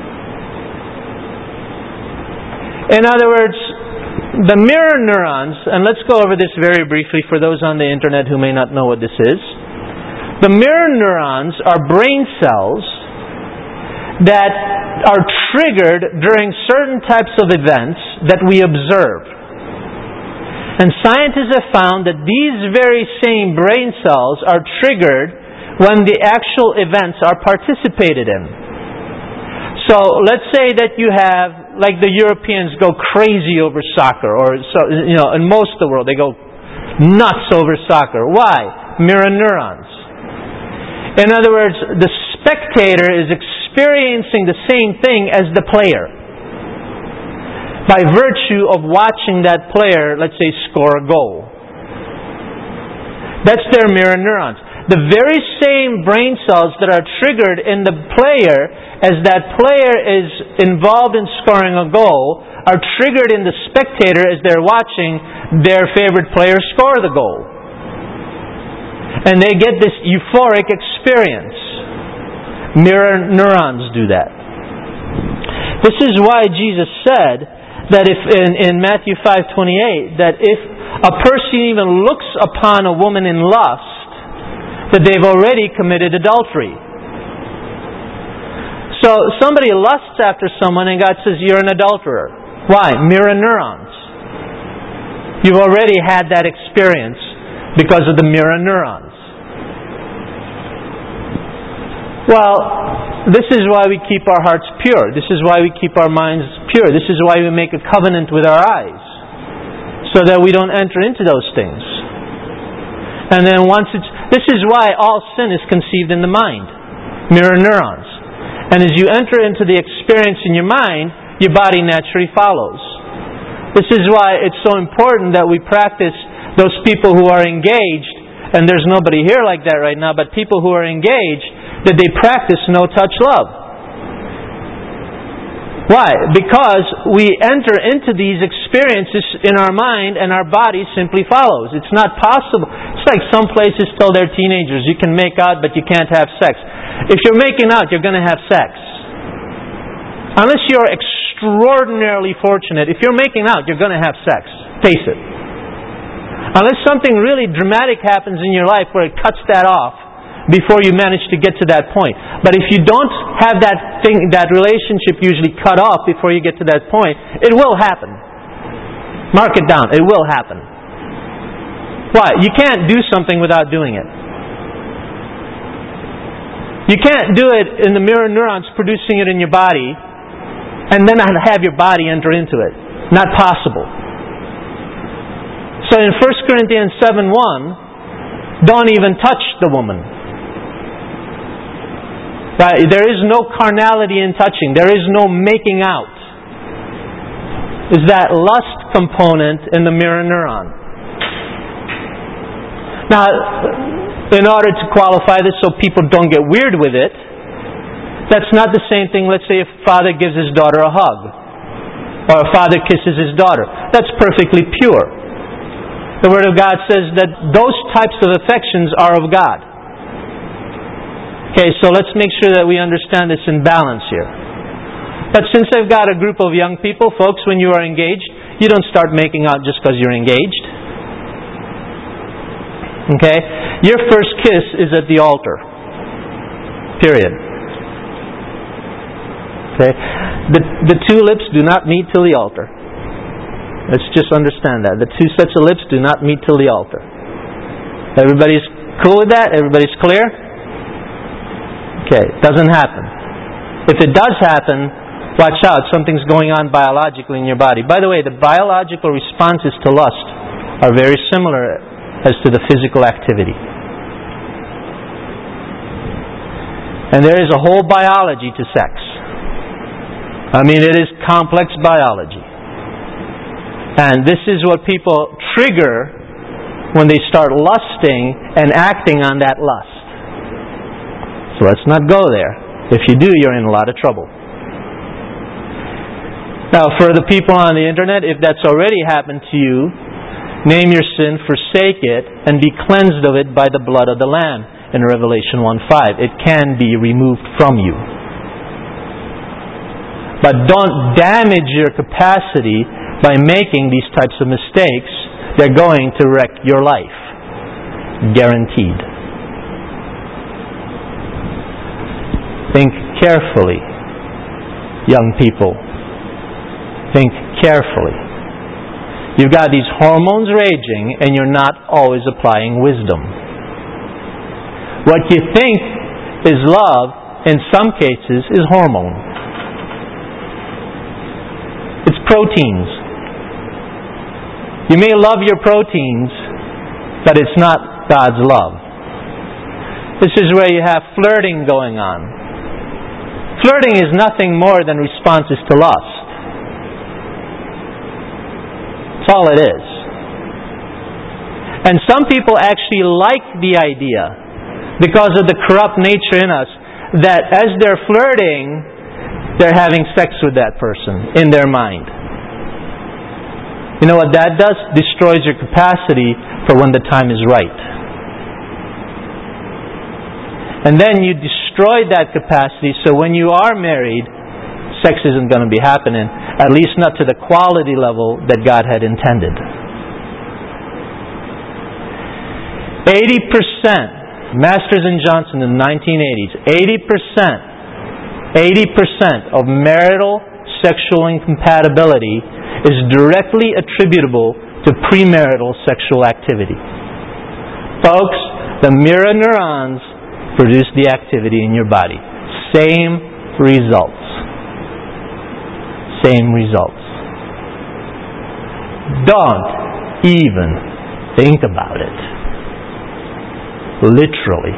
In other words, the mirror neurons, and let's go over this very briefly for those on the internet who may not know what this is. The mirror neurons are brain cells that are triggered during certain types of events that we observe. And scientists have found that these very same brain cells are triggered when the actual events are participated in. So let's say that you have like the Europeans go crazy over soccer, or in most of the world they go nuts over soccer. Why? Mirror neurons. In other words, the spectator is experiencing the same thing as the player by virtue of watching that player, let's say, score a goal. That's their mirror neurons. The very same brain cells that are triggered in the player as that player is involved in scoring a goal are triggered in the spectator as they're watching their favorite player score the goal. And they get this euphoric experience. Mirror neurons do that. This is why Jesus said that if in Matthew 5:28, that if a person even looks upon a woman in lust, that they've already committed adultery. So somebody lusts after someone and God says, you're an adulterer. Why? Mirror neurons. You've already had that experience because of the mirror neurons. Well, this is why we keep our hearts pure. This is why we keep our minds pure. This is why we make a covenant with our eyes, so that we don't enter into those things. And then this is why all sin is conceived in the mind. Mirror neurons. And as you enter into the experience in your mind, your body naturally follows. This is why it's so important that we practice those people who are engaged, and there's nobody here like that right now, but people who are engaged, that they practice no-touch love. Why? Because we enter into these experiences in our mind and our body simply follows. It's not possible. It's like some places tell their teenagers, you can make out but you can't have sex. If you're making out, you're going to have sex. Unless you're extraordinarily fortunate, if you're making out, you're going to have sex. Face it. Unless something really dramatic happens in your life where it cuts that off before you manage to get to that point. But if you don't have that relationship usually cut off before you get to that point, it will happen. Mark it down. It will happen. Why? You can't do something without doing it. You can't do it in the mirror neurons producing it in your body and then have your body enter into it. Not possible. So in 1 Corinthians 7:1, don't even touch the woman. Right? There is no carnality in touching. There is no making out. Is that lust component in the mirror neuron. Now, in order to qualify this so people don't get weird with it, that's not the same thing, let's say, if a father gives his daughter a hug, or a father kisses his daughter. That's perfectly pure. The Word of God says that those types of affections are of God. Okay, so let's make sure that we understand this in balance here. But since I've got a group of young people, folks, when you are engaged, you don't start making out just because you're engaged. Okay? Your first kiss is at the altar. Period. Okay? The two lips do not meet till the altar. Let's just understand that. The two sets of lips do not meet till the altar. Everybody's cool with that? Everybody's clear? Okay, it doesn't happen. If it does happen, watch out, something's going on biologically in your body. By the way, the biological responses to lust are very similar as to the physical activity. And there is a whole biology to sex. I mean, it is complex biology. And this is what people trigger when they start lusting and acting on that lust. So let's not go there. If you do, you're in a lot of trouble. Now, for the people on the internet, if that's already happened to you, name your sin, forsake it, and be cleansed of it by the blood of the Lamb in Revelation 1:5. It can be removed from you. But don't damage your capacity by making these types of mistakes. They're going to wreck your life. Guaranteed. Think carefully, young people. Think carefully. You've got these hormones raging and you're not always applying wisdom. What you think is love, in some cases, is hormone. Proteins. You may love your proteins, but it's not God's love. This is where you have flirting going on. Flirting is nothing more than responses to lust. That's all it is. And some people actually like the idea, because of the corrupt nature in us, that as they're flirting, they're having sex with that person in their mind. You know what that does? Destroys your capacity for when the time is right. And then you destroy that capacity, so when you are married, sex isn't going to be happening, at least not to the quality level that God had intended. 80%, Masters and Johnson in the 1980s, 80% of marital sexual incompatibility is directly attributable to premarital sexual activity. Folks, the mirror neurons produce the activity in your body. Same results. Same results. Don't even think about it. Literally.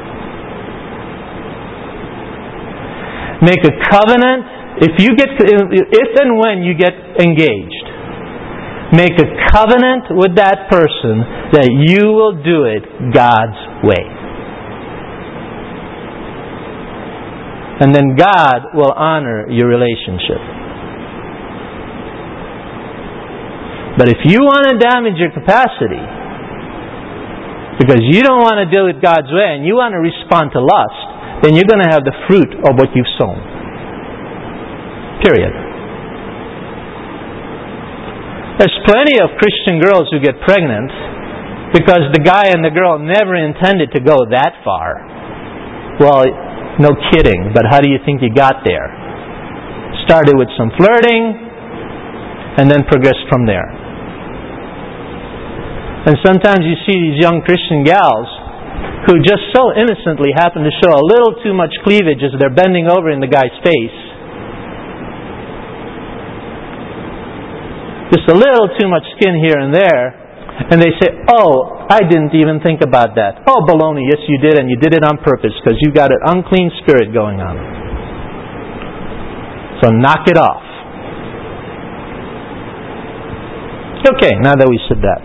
Make a covenant. If and when you get engaged, make a covenant with that person that you will do it God's way. And then God will honor your relationship. But if you want to damage your capacity, because you don't want to do it God's way and you want to respond to lust, then you're going to have the fruit of what you've sown. Period. There's plenty of Christian girls who get pregnant because the guy and the girl never intended to go that far. Well, no kidding, but how do you think you got there? Started with some flirting and then progressed from there. And sometimes you see these young Christian gals who just so innocently happen to show a little too much cleavage as they're bending over in the guy's face. Just a little too much skin here and there. And they say, oh, I didn't even think about that. Oh, baloney, yes you did, and you did it on purpose because you got an unclean spirit going on. So knock it off. Okay, now that we said that.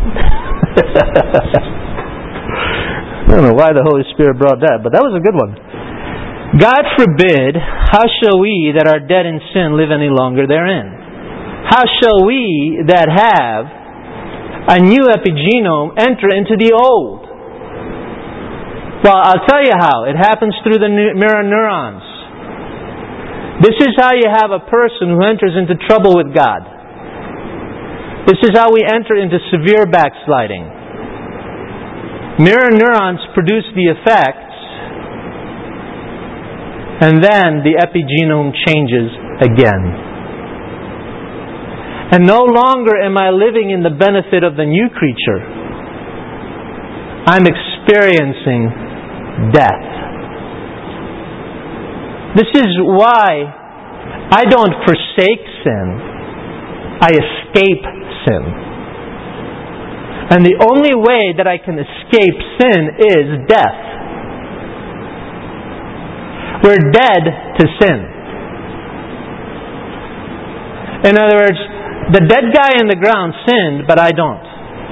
I don't know why the Holy Spirit brought that, but that was a good one. God forbid, how shall we that are dead in sin live any longer therein? How shall we that have a new epigenome enter into the old? Well, I'll tell you how. It happens through the mirror neurons. This is how you have a person who enters into trouble with God. This is how we enter into severe backsliding. Mirror neurons produce the effects, and then the epigenome changes again. And no longer am I living in the benefit of the new creature. I'm experiencing death. This is why I don't forsake sin. I escape sin. And the only way that I can escape sin is death. We're dead to sin. In other words, the dead guy in the ground sinned, but I don't.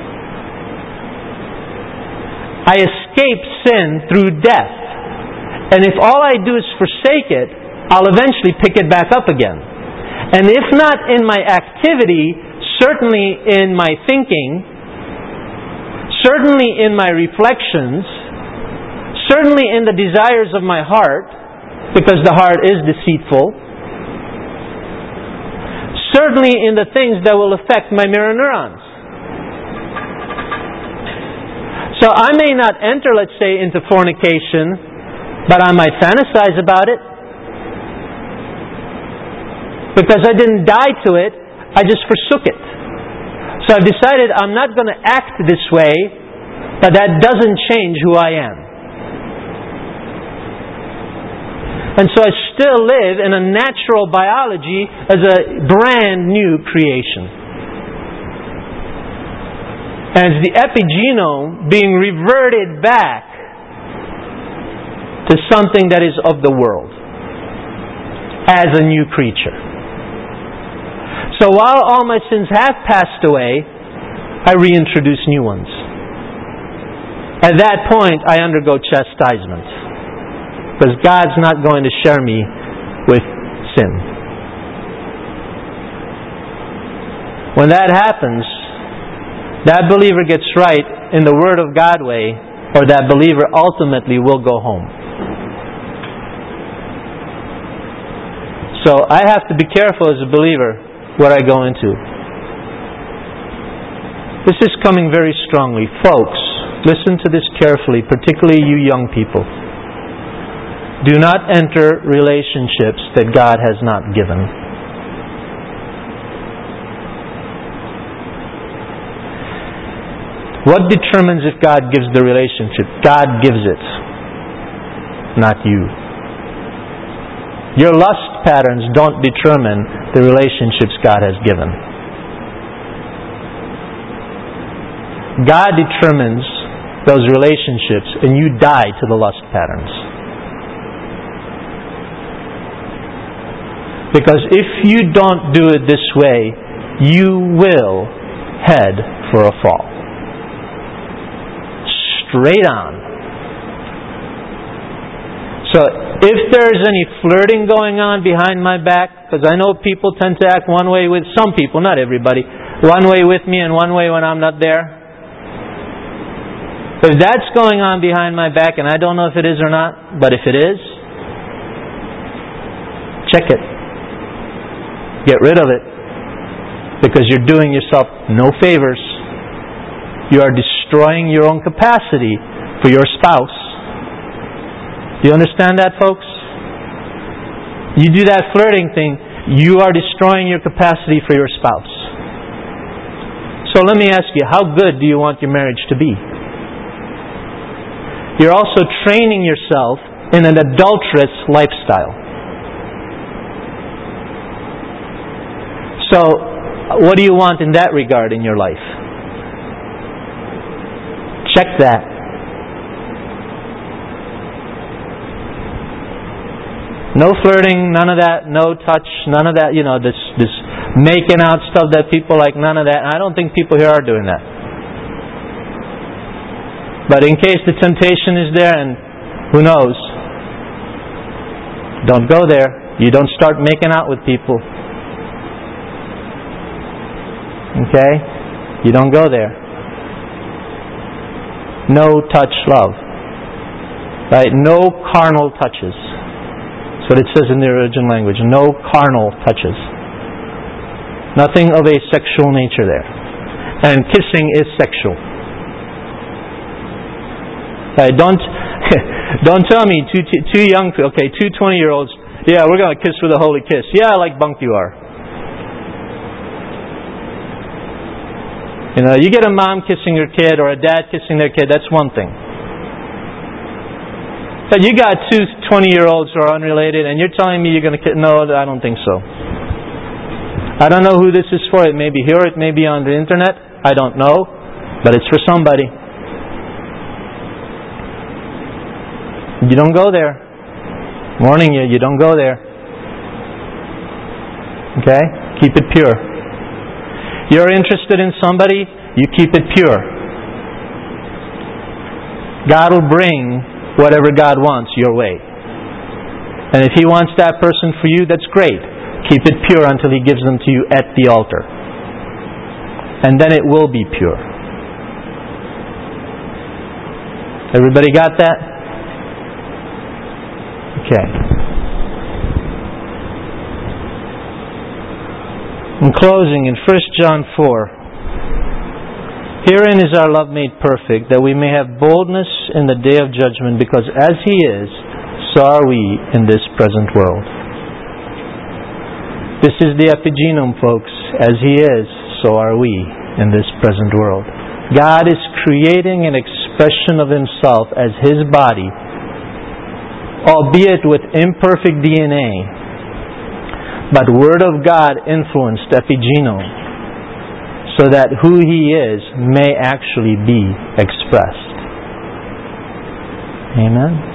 I escape sin through death. And if all I do is forsake it, I'll eventually pick it back up again. And if not in my activity, certainly in my thinking, certainly in my reflections, certainly in the desires of my heart, because the heart is deceitful, certainly in the things that will affect my mirror neurons. So I may not enter, let's say, into fornication, but I might fantasize about it. Because I didn't die to it, I just forsook it. So I've decided I'm not going to act this way, but that doesn't change who I am. And so I still live in a natural biology as a brand new creation. And it's the epigenome being reverted back to something that is of the world as a new creature. So while all my sins have passed away, I reintroduce new ones. At that point, I undergo chastisement. Because God's not going to share me with sin. When that happens, that believer gets right in the Word of God way, or that believer ultimately will go home. So I have to be careful as a believer what I go into. This is coming very strongly. Folks, listen to this carefully, particularly you young people. Do not enter relationships that God has not given. What determines if God gives the relationship? God gives it, not you. Your lust patterns don't determine the relationships God has given. God determines those relationships, and you die to the lust patterns. Because if you don't do it this way, you will head for a fall. Straight on. So if there's any flirting going on behind my back, because I know people tend to act one way with some people, not everybody, one way with me and one way when I'm not there. If that's going on behind my back, and I don't know if it is or not, but if it is, check it. Get rid of it. Because you're doing yourself no favors. You are destroying your own capacity for your spouse. Do you understand that, folks? You do that flirting thing, you are destroying your capacity for your spouse. So let me ask you, how good do you want your marriage to be? You're also training yourself in an adulterous lifestyle. So, what do you want in that regard in your life? Check that. No flirting, none of that, no touch, none of that, this making out stuff that people like, none of that. I don't think people here are doing that. But in case the temptation is there, and who knows, don't go there. You don't start making out with people. Okay? You don't go there. No touch love. Right? No carnal touches. That's what it says in the original language. No carnal touches. Nothing of a sexual nature there. And kissing is sexual. Right? Don't tell me two young people, two 20-year-olds, yeah, we're going to kiss with a holy kiss. Yeah, like bunk you are. You get a mom kissing her kid or a dad kissing their kid, that's one thing. But you got two 20-year-olds who are unrelated and you're telling me you're going to kiss? No, I don't think so. I don't know who this is for. It may be here, it may be on the internet. I don't know. But it's for somebody. You don't go there. Warning you, you don't go there. Okay? Keep it pure. You're interested in somebody, you keep it pure. God will bring whatever God wants your way. And if He wants that person for you, that's great. Keep it pure until He gives them to you at the altar. And then it will be pure. Everybody got that? Okay. In closing, in 1 John 4, herein is our love made perfect, that we may have boldness in the day of judgment, because as He is, so are we in this present world. This is the epigenome, folks. As He is, so are we in this present world. God is creating an expression of Himself as His body albeit with imperfect DNA, but Word of God influenced epigenome, so that who He is may actually be expressed. Amen.